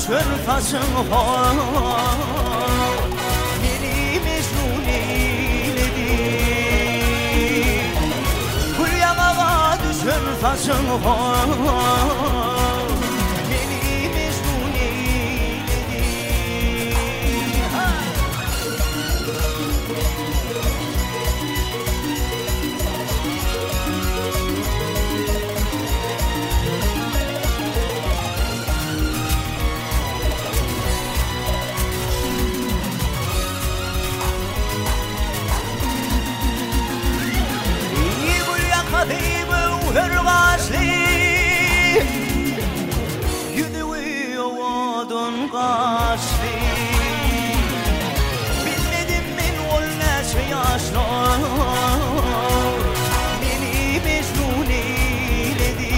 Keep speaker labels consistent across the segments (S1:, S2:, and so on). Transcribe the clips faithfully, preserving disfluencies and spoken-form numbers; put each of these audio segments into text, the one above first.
S1: düşür taşın hor beni mecnun eyledi. Kuryamağa düşür taşın hor beni mecnun eyledi. Bilmedim min ol neçe yaşlar beni mecnun eyledi.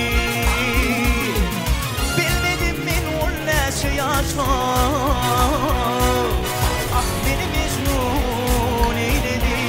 S1: Bilmedim min ol neçe yaşlar ah beni mecnun eyledi.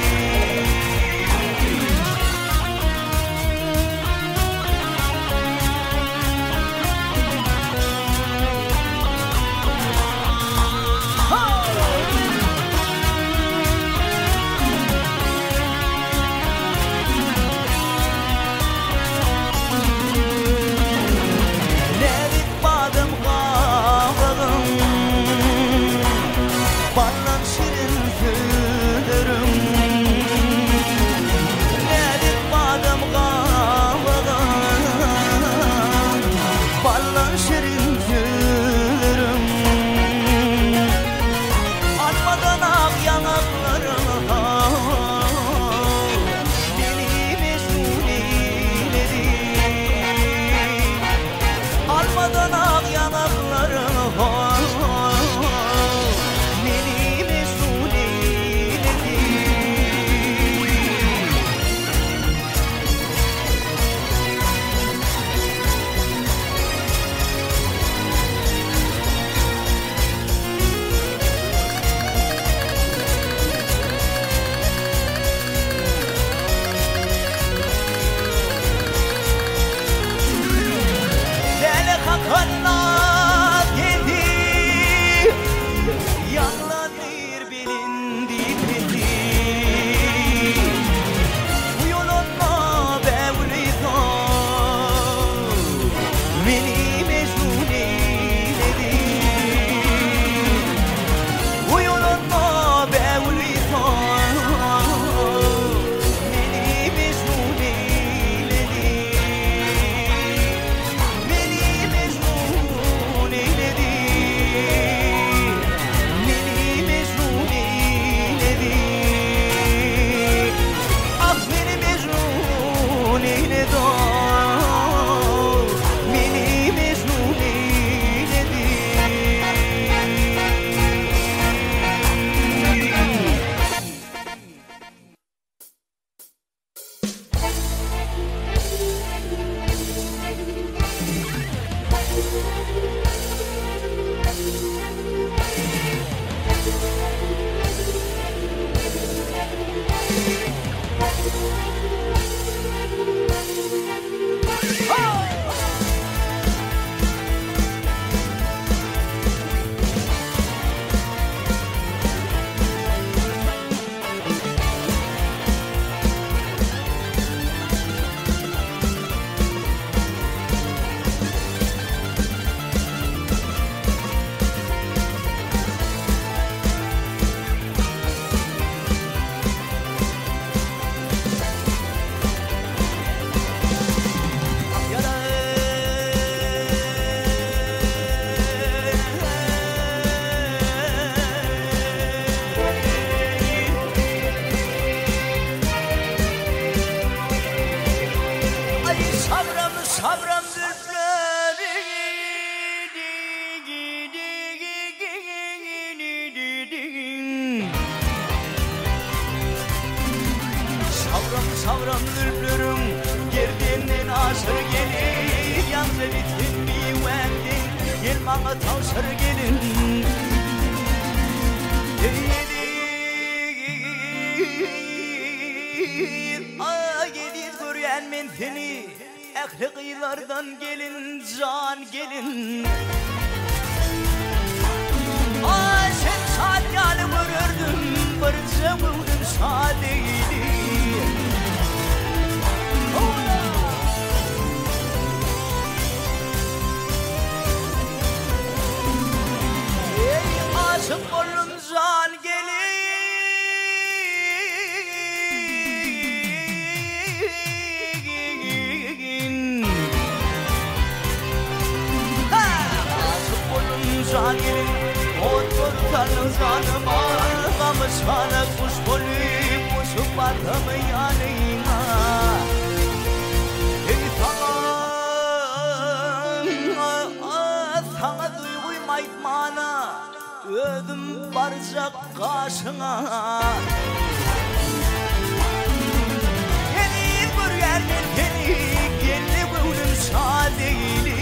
S2: Savram bülbülüm gerdiğinden aşır gelir. Yandı bitin bir vendin gel bana tavşır gelin. Ay gelir görüyen men seni ehli kıyılardan gelin can gelin. saat yani vururdum barınca vurdum sadeydi. Ey aşık oluncan gelin can gelin oturtanın canıma kamışana kuş kolayım kuşup batımı yanına. Ey sana sana duyguyum aytmana ödüm baracak kaşına. Yeni bir yerden yeni yeni gönlüm sadeyli.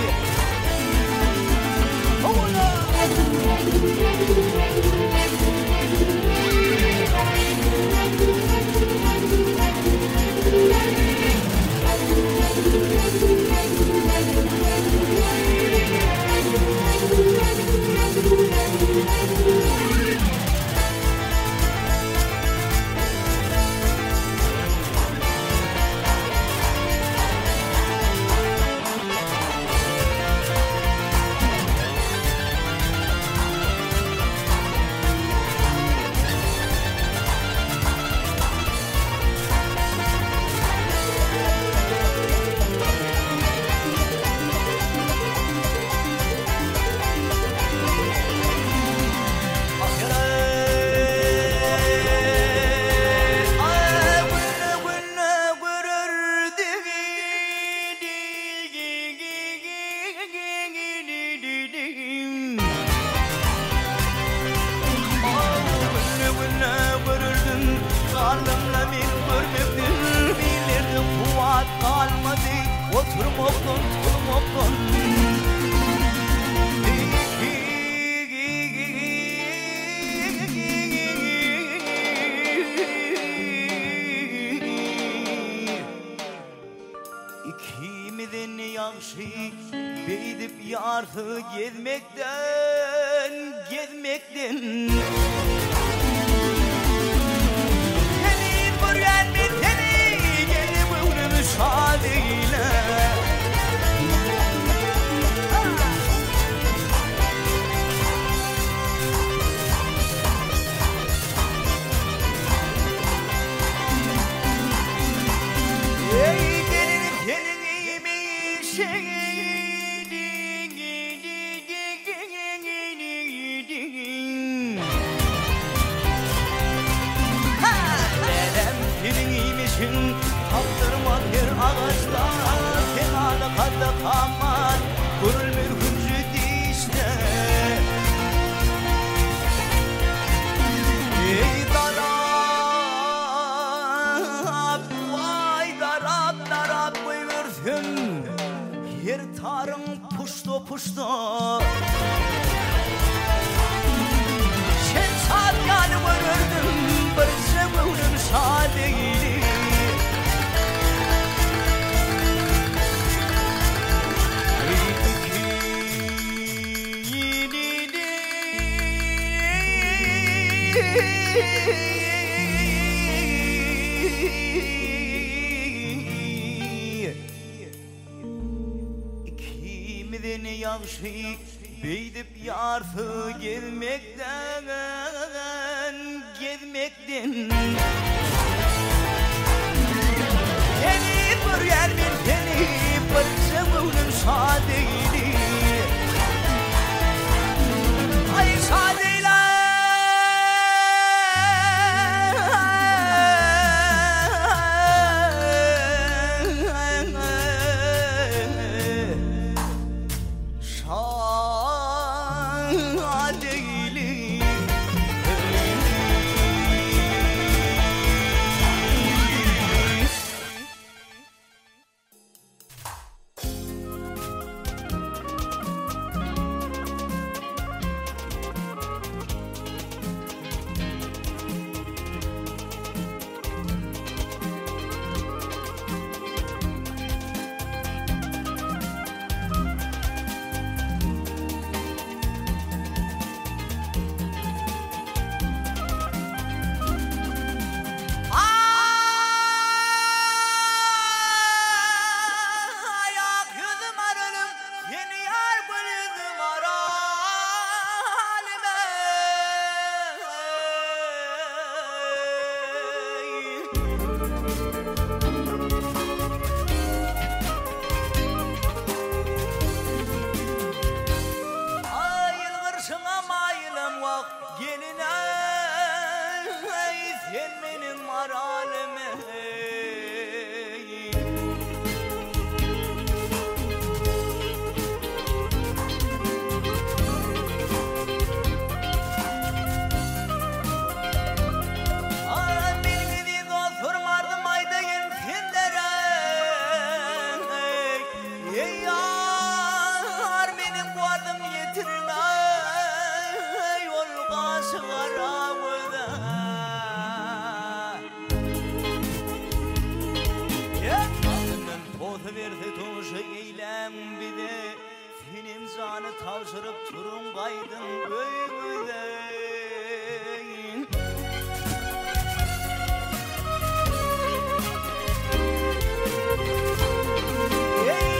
S2: Oturmaktan, durmaktan İkimizin yakşı beydip yartı gezmekten, gezmekten Yeni bir yer seni, yeni bir müsaadeyle Ey gelin senin iyiymiş Dedem senin iyiymişsin Taktırma bir ağaçta Kenarda kaldı kaman Kurul bir hüncü dişte Ey darab Vay darab darab buyursun Yer tarım puştu puştu Şen saat yani vururdum Bir sevgulüm sadeydi İkimizin yakşı beydip yartı gezmekten, gezmekten Yeni bir yer bir seni bir sevgulüm sadeydi Ay sadeyler Otu verdi tuşu eylem bir de senin canı tavşırıp turun kaydın öyleyin. Ey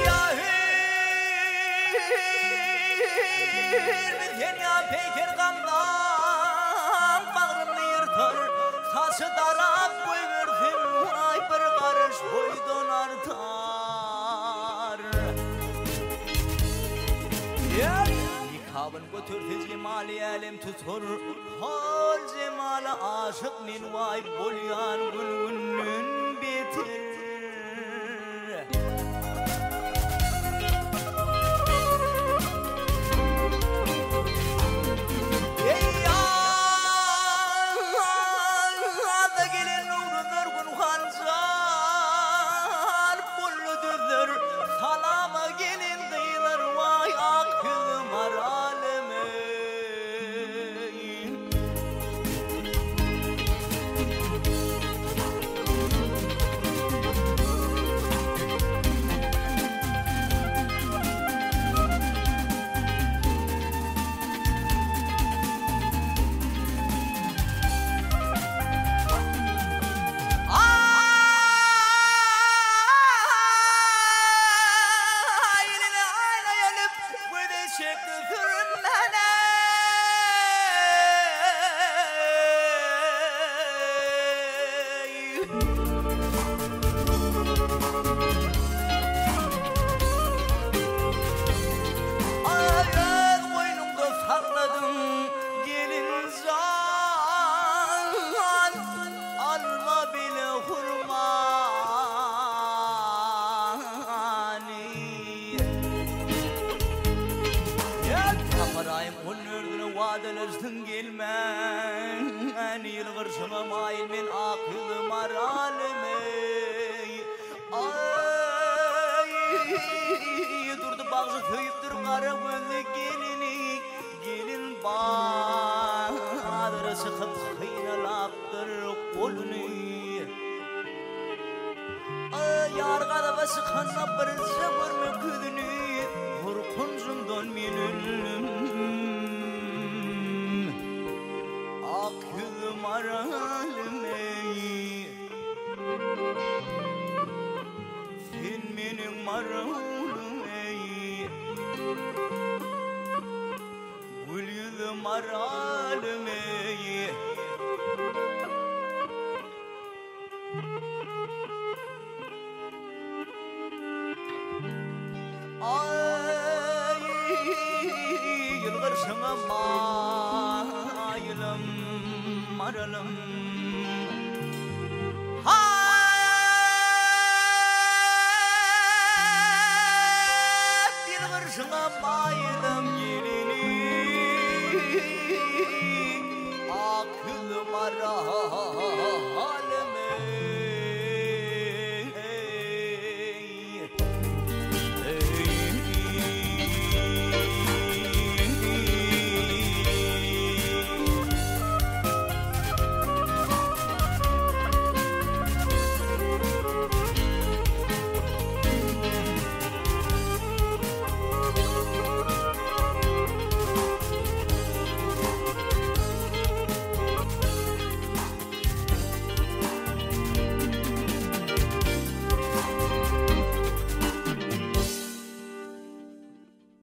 S2: yahir bizden ya peker gamdan bağrımı yırtar taşı darap koy verdim ay bir karış boydan artar. Nikabın götürdü cemali elim tutur hal cemali aşık minvay bolyan gülgünün bitir. Vadelersin gelmen yılgır şınamayın men akılım aralime. Ay durdu bağcı töyüptür kara gözlü gelini gelin bağdırı sıkıp kıynalaktır kolunu. Ay yargada bası kanna barızı görme küdünü korkuncundan menülüm. Akılım aralmeyi sen benim maralmeyi gül yüzüm aralmeyi ay yılgır şına mayılım maralım